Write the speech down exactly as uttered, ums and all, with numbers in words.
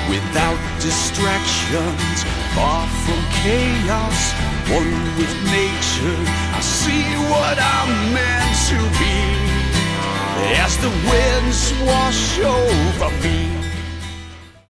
without distractions, far from chaos, one with nature. I see what I'm meant to be as the winds wash over me.